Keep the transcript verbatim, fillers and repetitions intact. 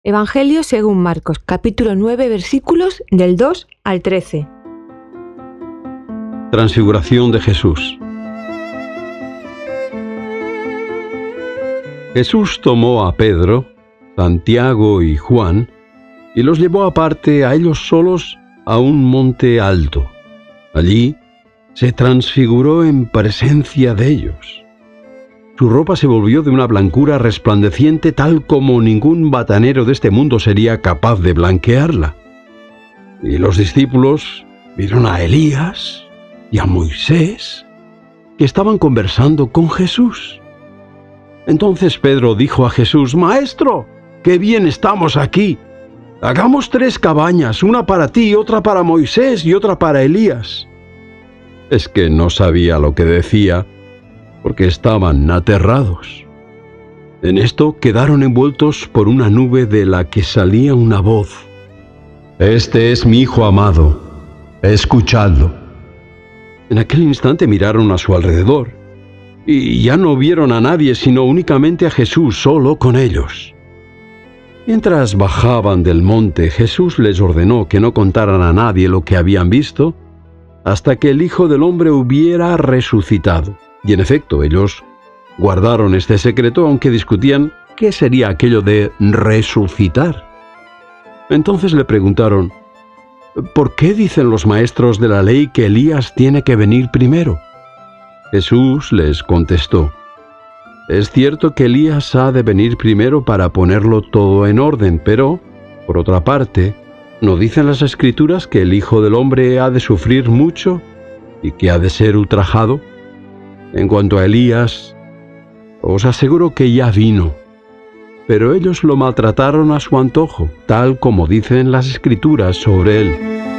Evangelio según Marcos, capítulo nueve, versículos del dos al trece. Transfiguración de Jesús. Jesús tomó a Pedro, Santiago y Juan y los llevó aparte a ellos solos a un monte alto. Allí se transfiguró en presencia de ellos. Su ropa se volvió de una blancura resplandeciente tal como ningún batanero de este mundo sería capaz de blanquearla. Y los discípulos vieron a Elías y a Moisés, que estaban conversando con Jesús. Entonces Pedro dijo a Jesús: «Maestro, qué bien estamos aquí. Hagamos tres cabañas, una para ti, otra para Moisés y otra para Elías». Es que no sabía lo que decía, porque estaban aterrados. En esto quedaron envueltos por una nube de la que salía una voz: «Este es mi Hijo amado, escuchadlo». En aquel instante miraron a su alrededor, y ya no vieron a nadie, sino únicamente a Jesús solo con ellos. Mientras bajaban del monte, Jesús les ordenó que no contaran a nadie lo que habían visto, hasta que el Hijo del Hombre hubiera resucitado. Y en efecto, ellos guardaron este secreto, aunque discutían qué sería aquello de resucitar. Entonces le preguntaron: «¿Por qué dicen los maestros de la ley que Elías tiene que venir primero?». Jesús les contestó: «Es cierto que Elías ha de venir primero para ponerlo todo en orden, pero, por otra parte, ¿no dicen las Escrituras que el Hijo del Hombre ha de sufrir mucho y que ha de ser ultrajado? En cuanto a Elías, os aseguro que ya vino, pero ellos lo maltrataron a su antojo, tal como dicen las Escrituras sobre él».